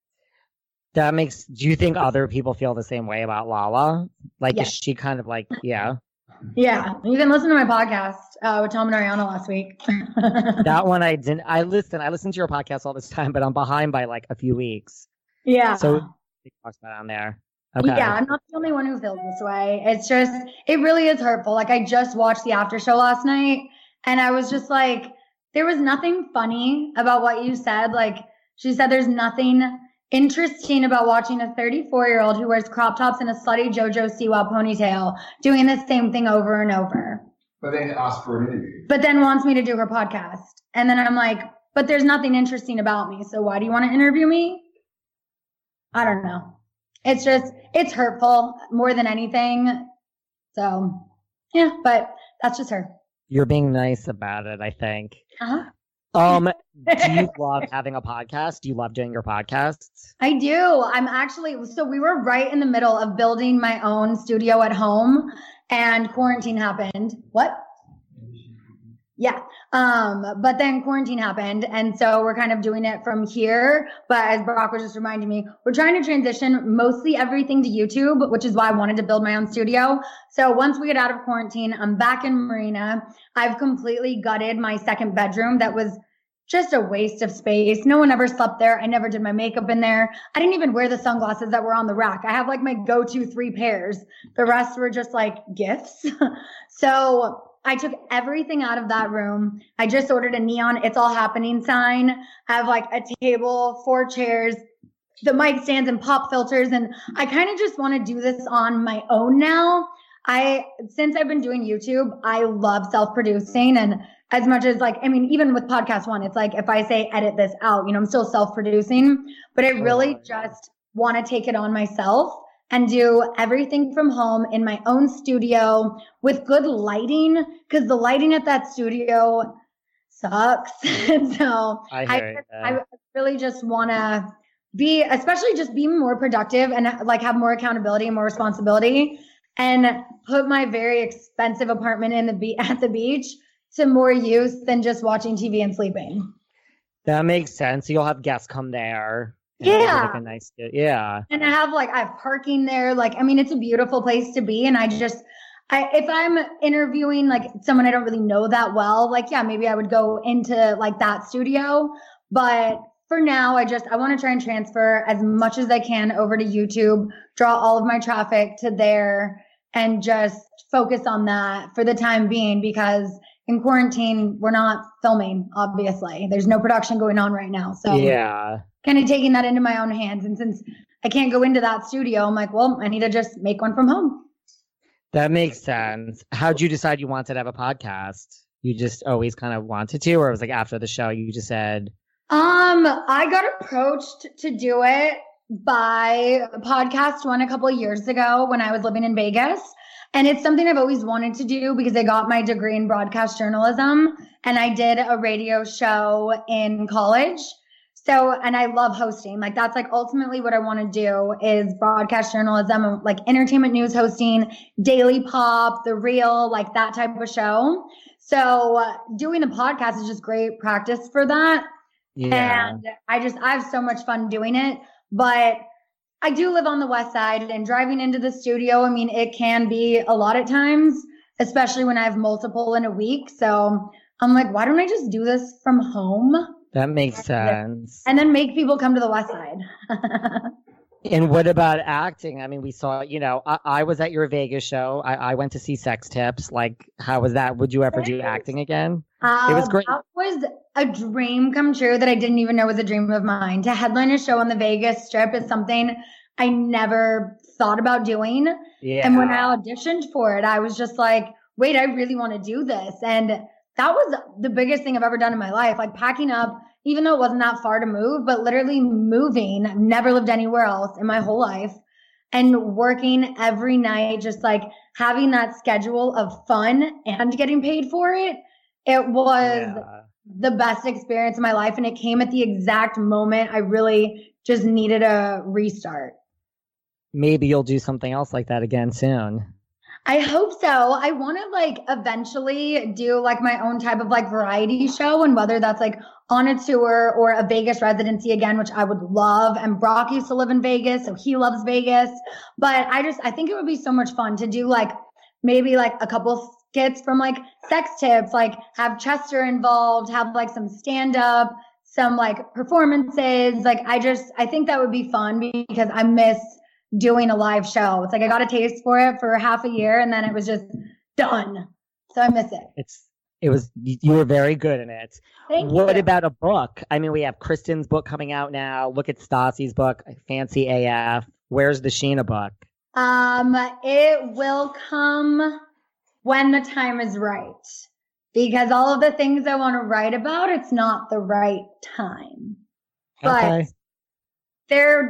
That makes, do you think other people feel the same way about Lala? Like, yes. Is she kind of like, yeah.
Yeah. You can listen to my podcast uh, with Tom and Ariana last week.
That one I didn't, I listen, I listen to your podcast all this time, but I'm behind by like a few weeks.
Yeah.
So we talked about it on there. Okay.
Yeah, I'm not the only one who feels this way. It's just, it really is hurtful. Like, I just watched the after show last night and I was just like, there was nothing funny about what you said. Like, she said there's nothing interesting about watching a thirty-four year old who wears crop tops and a slutty JoJo Siwa ponytail doing the same thing over and over.
But then asked for an interview.
But then wants me to do her podcast. And then I'm like, but there's nothing interesting about me. So why do you want to interview me? I don't know. It's just, it's hurtful more than anything. So, yeah, but that's just her.
You're being nice about it, I think.
Uh-huh.
Um, do you love having a podcast? Do you love doing your podcasts?
I do. I'm actually, so we were right in the middle of building my own studio at home and quarantine happened. What? Yeah. Um, but then quarantine happened. And so we're kind of doing it from here. But as Brock was just reminding me, we're trying to transition mostly everything to YouTube, which is why I wanted to build my own studio. So once we get out of quarantine, I'm back in Marina. I've completely gutted my second bedroom that was just a waste of space. No one ever slept there. I never did my makeup in there. I didn't even wear the sunglasses that were on the rack. I have like my go-to three pairs. The rest were just like gifts. So I took everything out of that room. I just ordered a neon "It's All Happening" sign. I have like a table, four chairs, the mic stands and pop filters. And I kind of just want to do this on my own now. I, since I've been doing YouTube, I love self-producing. And as much as like, I mean, even with podcast one, it's like, if I say edit this out, you know, I'm still self-producing, but I really just want to take it on myself and do everything from home in my own studio with good lighting, because the lighting at that studio sucks. And so
I,
I, I really just want to be, especially just be more productive and like have more accountability and more responsibility, and put my very expensive apartment in the be- at the beach to more use than just watching T V and sleeping.
That makes sense. You'll have guests come there.
Yeah.
Like a nice, yeah.
And I have like, I have parking there. Like, I mean, it's a beautiful place to be. And I just, I, if I'm interviewing like someone I don't really know that well, like, yeah, maybe I would go into like that studio. But for now, I just, I want to try and transfer as much as I can over to YouTube, draw all of my traffic to there, and just focus on that for the time being, because in quarantine, we're not filming, obviously. There's no production going on right now. So
yeah,
kind of taking that into my own hands. And since I can't go into that studio, I'm like, well, I need to just make one from home.
That makes sense. How'd you decide you wanted to have a podcast? You just always kind of wanted to, or it was like after the show, you just said?
Um, I got approached to do it by Podcast One a couple of years ago when I was living in Vegas. And it's something I've always wanted to do because I got my degree in broadcast journalism and I did a radio show in college. So, and I love hosting. Like, that's like ultimately what I want to do is broadcast journalism, like entertainment news hosting, Daily Pop, The Real, like that type of show. So uh, doing the podcast is just great practice for that.
Yeah.
And I just, I have so much fun doing it. But I do live on the west side, and driving into the studio, I mean, it can be a lot at times, especially when I have multiple in a week. So I'm like, why don't I just do this from home?
That makes sense.
And then make people come to the west side.
And what about acting? I mean, we saw, you know, I, I was at your Vegas show. I, I went to see Sex Tips. Like, how was that? Would you ever do acting again?
Um,
it was great.
That was a dream come true that I didn't even know was a dream of mine. To headline a show on the Vegas Strip is something I never thought about doing.
Yeah.
And when I auditioned for it, I was just like, wait, I really want to do this. And that was the biggest thing I've ever done in my life. Like packing up, even though it wasn't that far to move, but literally moving. I've never lived anywhere else in my whole life. And working every night, just like having that schedule of fun and getting paid for it. It was
Yeah.
the best experience of my life. And it came at the exact moment I really just needed a restart.
Maybe you'll do something else like that again soon.
I hope so. I want to like eventually do like my own type of like variety show, and whether that's like on a tour or a Vegas residency again, which I would love. And Brock used to live in Vegas, so he loves Vegas. But I just, I think it would be so much fun to do like maybe like a couple skits from like Sex Tips, like have Chester involved, have like some stand up, some like performances. Like I just, I think that would be fun because I miss doing a live show. It's like I got a taste for it for half a year and then it was just done. So I miss it.
It's it was you were very good in it.
Thank
what
you.
about a book? I mean, we have Kristen's book coming out now. Look at Stassi's book, Fancy A F. Where's the Sheena book?
Um, it will come when the time is right. Because all of the things I want to write about, it's not the right time. But
Okay.
they're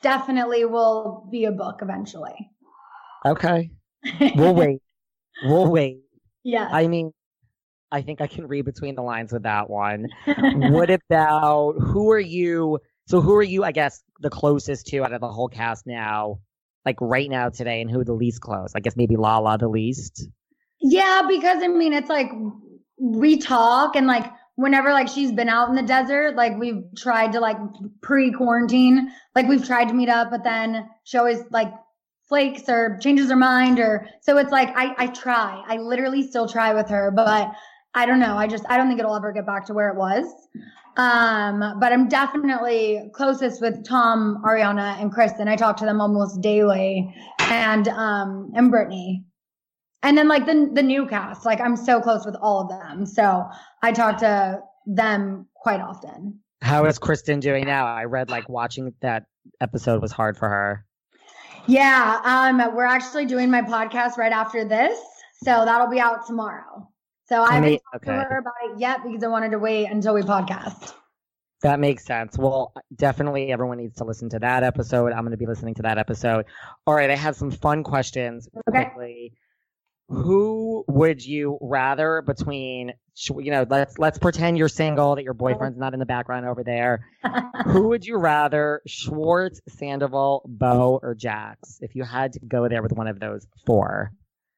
definitely will be a book eventually.
Okay. We'll wait. We'll wait.
Yeah.
I mean, I think I can read between the lines with that one. What about, who are you, so who are you, I guess, the closest to out of the whole cast now, like right now today, and who are the least close? I guess maybe Lala the least?
Yeah, because I mean, it's like, we talk and like, whenever like she's been out in the desert, like we've tried to like pre-quarantine, like we've tried to meet up, but then she always like flakes or changes her mind, or so it's like I, I try. I literally still try with her, but I don't know. I just I don't think it'll ever get back to where it was. Um, but I'm definitely closest with Tom, Ariana, and Kristen. I talk to them almost daily, and um and Brittany. And then like the the new cast, like I'm so close with all of them. So I talk to them quite often.
How is Kristen doing now? I read like watching that episode was hard for her.
Yeah, um, we're actually doing my podcast right after this. So that'll be out tomorrow. So I haven't talked
okay.
to her about it yet because I wanted to wait until we podcast.
That makes sense. Well, definitely everyone needs to listen to that episode. I'm going to be listening to that episode. All right, I have some fun questions.
Okay.
Quickly. Who would you rather between, you know, let's let's pretend you're single, that your boyfriend's not in the background over there. Who would you rather, Schwartz, Sandoval, Beau, or Jax? If you had to go there with one of those four.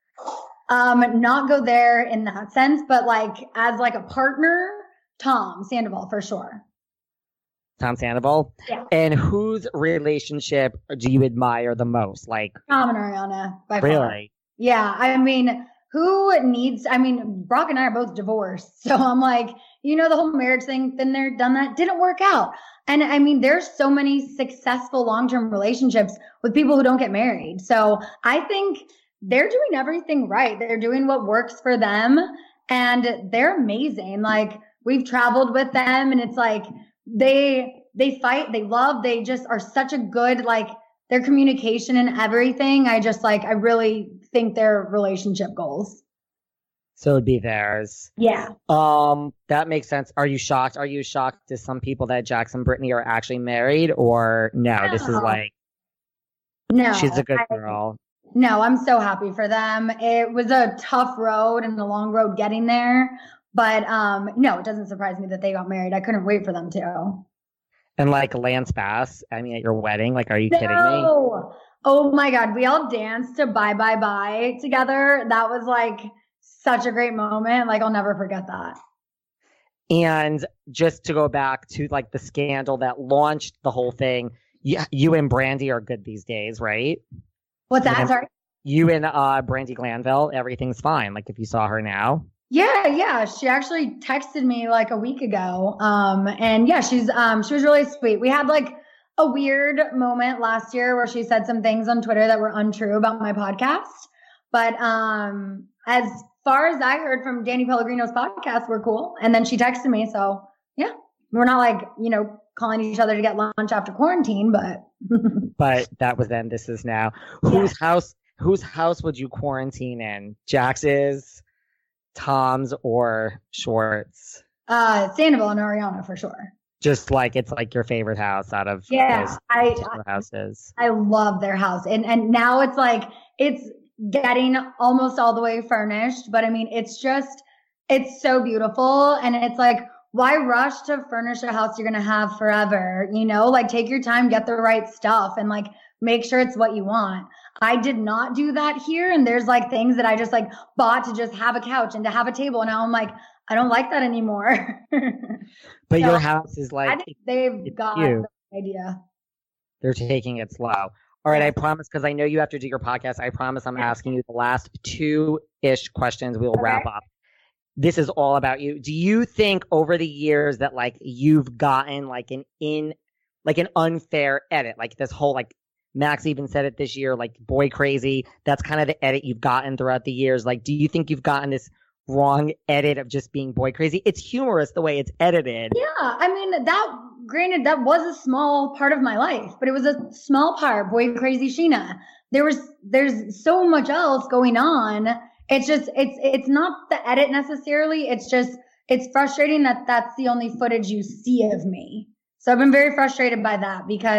Um, not go there in that sense, but like as like a partner, Tom Sandoval for sure.
Tom Sandoval?
Yeah.
And whose relationship do you admire the most? Like
Tom and Ariana by
really?
far. Yeah, I mean, who needs, I mean, Brock and I are both divorced. So I'm like, you know, the whole marriage thing, been there, done that, didn't work out. And I mean, there's so many successful long-term relationships with people who don't get married. So I think they're doing everything right. They're doing what works for them, and they're amazing. Like we've traveled with them, and it's like they, they fight, they love, they just are such a good, like their communication and everything. I just like, I really think their relationship goals.
So it'd be theirs.
Yeah.
Um, that makes sense. Are you shocked? Are you shocked to some people that Jax and Brittany are actually married, or no? no. This is like,
no,
she's a good
I,
girl.
No, I'm so happy for them. It was a tough road and a long road getting there, but um, no, it doesn't surprise me that they got married. I couldn't wait for them to.
And like Lance Bass, I mean, at your wedding, like, are you
no.
kidding me?
Oh my God. We all danced to Bye Bye Bye together. That was like such a great moment. Like, I'll never forget that.
And just to go back to like the scandal that launched the whole thing, you, you and Brandy are good these days, right?
What's that?
And
Sorry.
You and uh, Brandy Glanville, everything's fine. Like if you saw her now.
Yeah, yeah. She actually texted me like a week ago. Um, and yeah, she's um she was really sweet. We had like a weird moment last year where she said some things on Twitter that were untrue about my podcast. But um as far as I heard from Danny Pellegrino's podcast, we're cool. And then she texted me. So yeah, we're not like, you know, calling each other to get lunch after quarantine, but
but that was then, this is now. Whose yeah. house whose house would you quarantine in? Jax's, Tom's, or Schwartz?
Uh, Sandoval and Ariana for sure.
Just like it's like your favorite house out of
yeah,
those
I,
houses.
I love their house, and and now it's like it's getting almost all the way furnished. But I mean, it's just it's so beautiful, and it's like, why rush to furnish a house you're gonna have forever? You know, like take your time, get the right stuff, and like make sure it's what you want. I did not do that here. And there's like things that I just like bought to just have a couch and to have a table. And now I'm like, I don't like that anymore.
But
so
your house is like,
I think they've got
cute.
the idea.
They're taking it slow. All right. I promise, because I know you have to do your podcast. I promise I'm asking you the last two-ish questions. We will okay. wrap up. This is all about you. Do you think over the years that like you've gotten like an in, like an unfair edit, like this whole like, Max even said it this year, like boy crazy. That's kind of the edit you've gotten throughout the years. Like, do you think you've gotten this wrong edit of just being boy crazy? It's humorous the way it's edited.
Yeah. I mean, that, granted, that was a small part of my life, but it was a small part, boy crazy Sheena. There was, there's so much else going on. It's just, it's, it's not the edit necessarily. It's just, it's frustrating that that's the only footage you see of me. So I've been very frustrated by that because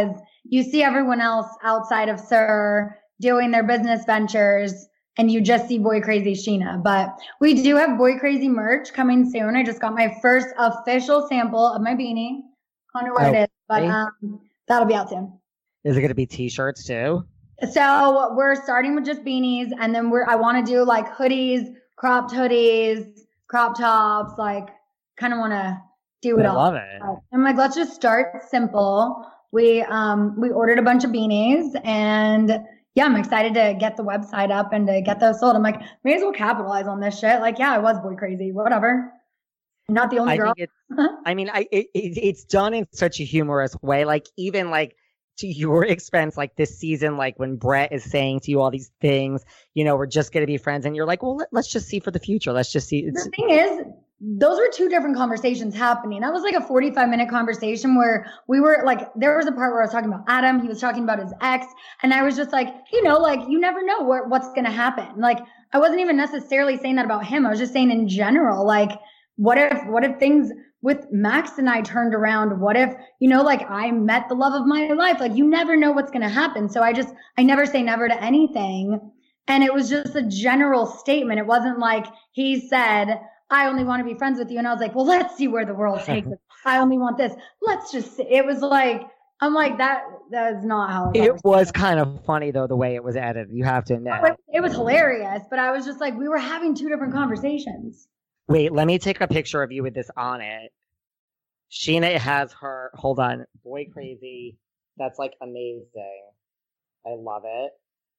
you see everyone else outside of Sir doing their business ventures, and you just see Boy Crazy Sheena. But we do have Boy Crazy merch coming soon. I just got my first official sample of my beanie. I don't know what
Oh,
it is, but
okay.
um, that'll be out soon.
Is it going to be t-shirts too?
So we're starting with just beanies, and then we're I want to do like hoodies, cropped hoodies, crop tops, like kind of want to do it
I
all.
love it.
I'm like, let's just start simple. We um we ordered a bunch of beanies, and yeah, I'm excited to get the website up and to get those sold. I'm like, may as well capitalize on this shit. Like, yeah, I was Boy Crazy, whatever. Not the only
I
girl.
think it's, I mean, I it, it, it's done in such a humorous way. Like even like to your expense, like this season, like when Brett is saying to you all these things, you know, we're just going to be friends. And you're like, well, let, let's just see for the future. Let's just see. It's,
The thing is, those were two different conversations happening. That was like a forty-five minute conversation where we were like, there was a part where I was talking about Adam. He was talking about his ex. And I was just like, you know, like you never know what, what's going to happen. Like I wasn't even necessarily saying that about him. I was just saying in general, like, what if, what if things with Max and I turned around? What if, you know, like I met the love of my life? Like you never know what's going to happen. So I just, I never say never to anything. And it was just a general statement. It wasn't like he said, I only want to be friends with you. And I was like, well, let's see where the world takes us. I only want this. Let's just see. It was like, I'm like, that, that is not how
it was kind of funny though, the way it was edited. You have to admit.
It, it was hilarious, but I was just like, we were having two different conversations.
Wait, let me take a picture of you with this on it. Sheena has her, hold on, Boy Crazy. That's like amazing. I love it.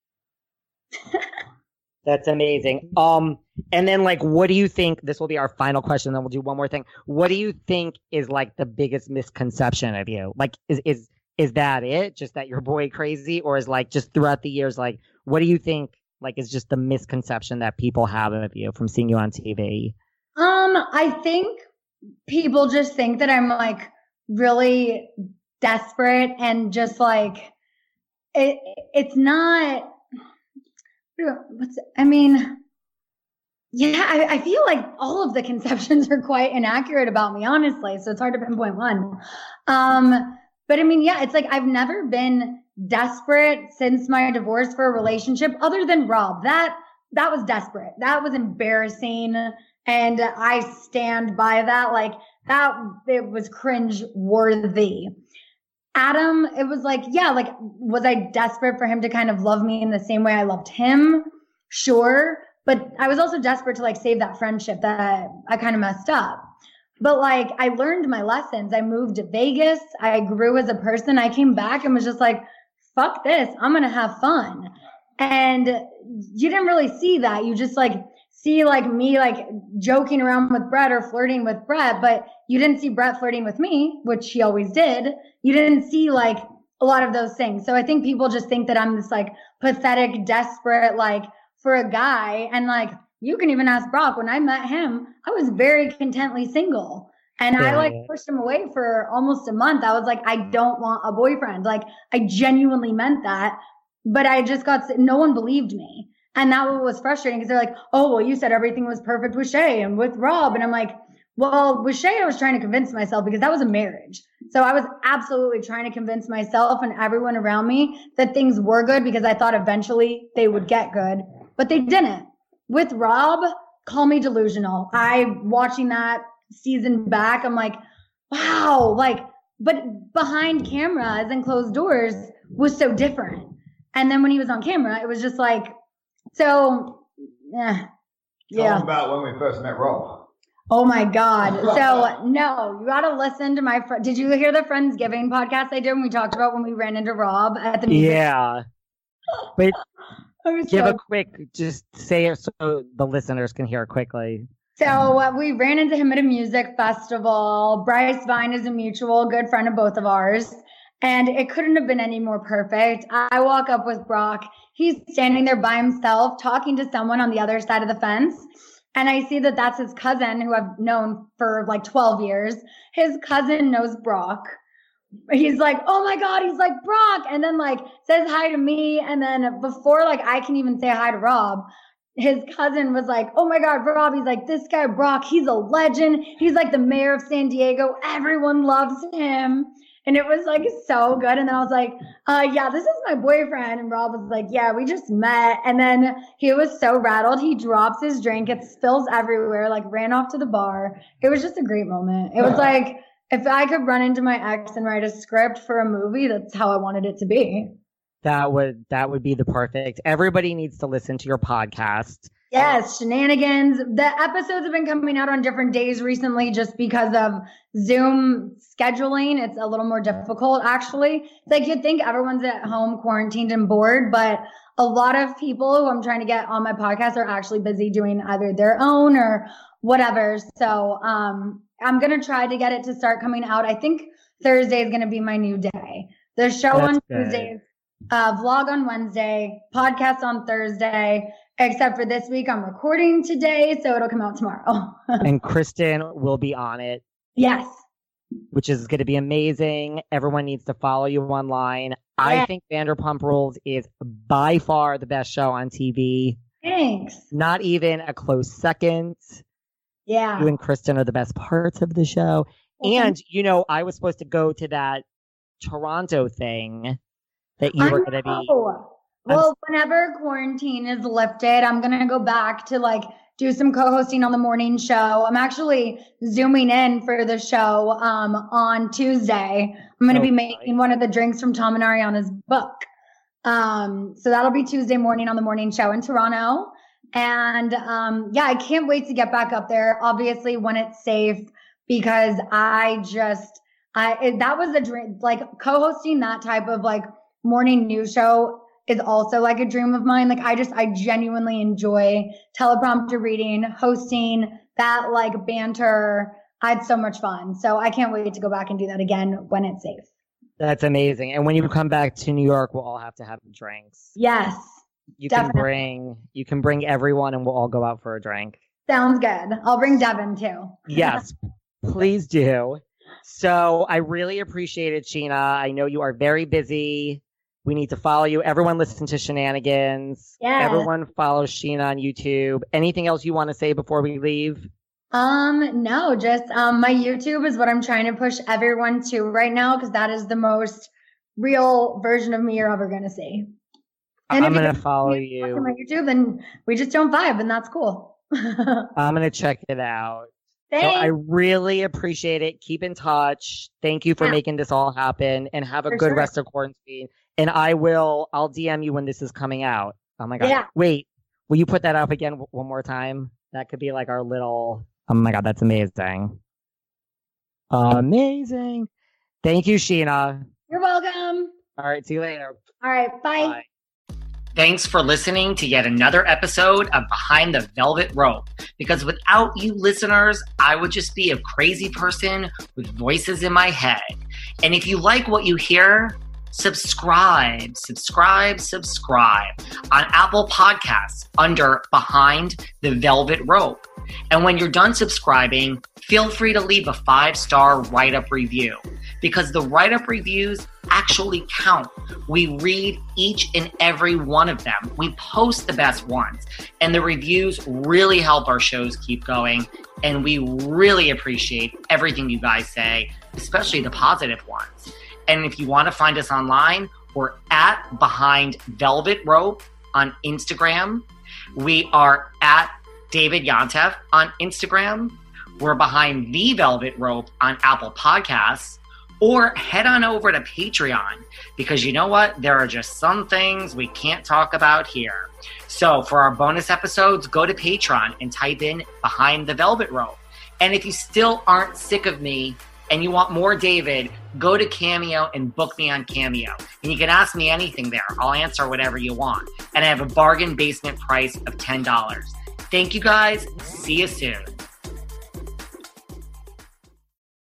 That's amazing. Um, and then like, what do you think, this will be our final question, then we'll do one more thing. What do you think is like the biggest misconception of you? Like, is, is, is that it? Just that you're Boy Crazy? Or is like, just throughout the years, like, what do you think, like, is just the misconception that people have of you from seeing you on T V?
Um, I think people just think that I'm like really desperate and just like, it, it's not, what's, I mean, yeah, I, I feel like all of the conceptions are quite inaccurate about me, honestly. So it's hard to pinpoint one. Um, but I mean, yeah, it's like I've never been desperate since my divorce for a relationship other than Rob. That, that was desperate. That was embarrassing. And I stand by that. Like that, it was cringe worthy. Adam, it was like, yeah, like, was I desperate for him to kind of love me in the same way I loved him? Sure. But I was also desperate to like save that friendship that I kind of messed up. But like, I learned my lessons. I moved to Vegas. I grew as a person. I came back and was just like, fuck this. I'm going to have fun. And you didn't really see that. You just like see like me like joking around with Brett or flirting with Brett, but you didn't see Brett flirting with me, which he always did. You didn't see like a lot of those things. So I think people just think that I'm this like pathetic, desperate, like for a guy. And like, you can even ask Brock, when I met him, I was very contently single. And I like pushed him away for almost a month. I was like, I don't want a boyfriend. Like I genuinely meant that, but I just got, no one believed me. And that was frustrating because they're like, oh, well, you said everything was perfect with Shay and with Rob. And I'm like, well, with Shay, I was trying to convince myself because that was a marriage. So I was absolutely trying to convince myself and everyone around me that things were good because I thought eventually they would get good, but they didn't. With Rob, call me delusional. I, watching that season back, I'm like, wow, like, but behind cameras and closed doors was so different. And then when he was on camera, it was just like, so, yeah.
Tell them about when we first met Rob.
Oh my God. So no, you got to listen to my, fr- did you hear the Friendsgiving podcast I did when we talked about when we ran into Rob at the music?
Yeah. But give
so,
a quick, just say it so the listeners can hear it quickly.
So uh, we ran into him at a music festival. Bryce Vine is a mutual good friend of both of ours. And it couldn't have been any more perfect. I walk up with Brock. He's standing there by himself talking to someone on the other side of the fence. And I see that that's his cousin who I've known for like twelve years. His cousin knows Brock. He's like, oh my God, he's like Brock. And then like says hi to me. And then before like I can even say hi to Rob, his cousin was like, oh my God, Rob. He's like, this guy Brock, he's a legend. He's like the mayor of San Diego. Everyone loves him. And it was like so good. And then I was like, uh, yeah, this is my boyfriend. And Rob was like, yeah, we just met. And then he was so rattled. He drops his drink. It spills everywhere, like ran off to the bar. It was just a great moment. It was like, if I could run into my ex and write a script for a movie, that's how I wanted it to be.
That would, that would be the perfect. Everybody needs to listen to your podcast.
Yes, shenanigans. The episodes have been coming out on different days recently just because of Zoom scheduling. It's a little more difficult, actually. It's like you'd think everyone's at home quarantined and bored, but a lot of people who I'm trying to get on my podcast are actually busy doing either their own or whatever. So um, I'm going to try to get it to start coming out. I think Thursday is going to be my new day. The show
That's
on
good.
Tuesdays, uh, vlog on Wednesday, podcast on Thursday. Except for this week, I'm recording today, so it'll come out tomorrow.
And Kristen will be on it.
Yes.
Which is going to be amazing. Everyone needs to follow you online. Yeah. I think Vanderpump Rules is by far the best show on T V.
Thanks.
Not even a close second.
Yeah.
You and Kristen are the best parts of the show. Okay. And, you know, I was supposed to go to that Toronto thing that you
I
were going to be.
Well, whenever quarantine is lifted, I'm going to go back to like do some co-hosting on the morning show. I'm actually zooming in for the show um, on Tuesday. I'm going to
okay.
be making one of the drinks from Tom and Ariana's book. Um, so that'll be Tuesday morning on the morning show in Toronto. And um, yeah, I can't wait to get back up there, obviously, when it's safe, because I just, I that was a dream, like co-hosting that type of like morning news show is also like a dream of mine. Like I just, I genuinely enjoy teleprompter reading, hosting, that like banter. I had so much fun. So I can't wait to go back and do that again when it's safe.
That's amazing. And when you come back to New York, we'll all have to have drinks.
Yes.
You
definitely.
can bring, you can bring everyone and we'll all go out for a drink.
Sounds good. I'll bring Devin too.
Yes, please do. So I really appreciate it, Scheana. I know you are very busy. We need to follow you. Everyone listen to Shenanigans.
Yeah.
Everyone follow Scheana on YouTube. Anything else you want to say before we leave?
Um, no, just um, my YouTube is what I'm trying to push everyone to right now because that is the most real version of me you're ever going to see. And
I'm
if
going to follow you.
On my YouTube, then we just don't vibe, and that's cool.
I'm going to check it out.
Thanks.
So I really appreciate it. Keep in touch. Thank you for
yeah.
making this all happen, and have a
for
good
sure.
rest of quarantine. And I will, I'll D M you when this is coming out. Oh my God.
Yeah.
Wait, will you put that up again w- one more time? That could be like our little, oh my God, that's amazing. Amazing. Thank you, Scheana.
You're welcome.
All right. See you later.
All right. Bye.
Bye.
Thanks for listening to yet another episode of Behind the Velvet Rope. Because without you listeners, I would just be a crazy person with voices in my head. And if you like what you hear, subscribe, subscribe, subscribe on Apple Podcasts under Behind the Velvet Rope. And when you're done subscribing, feel free to leave a five-star write-up review because the write-up reviews actually count. We read each and every one of them. We post the best ones, and the reviews really help our shows keep going, and we really appreciate everything you guys say, especially the positive ones. And if you want to find us online, we're at Behind Velvet Rope on Instagram. We are at David Yontef on Instagram. We're Behind the Velvet Rope on Apple Podcasts. Or head on over to Patreon because you know what? There are just some things we can't talk about here. So for our bonus episodes, go to Patreon and type in Behind the Velvet Rope. And if you still aren't sick of me and you want more David, go to Cameo and book me on Cameo. And you can ask me anything there. I'll answer whatever you want. And I have a bargain basement price of ten dollars. Thank you guys. See you soon.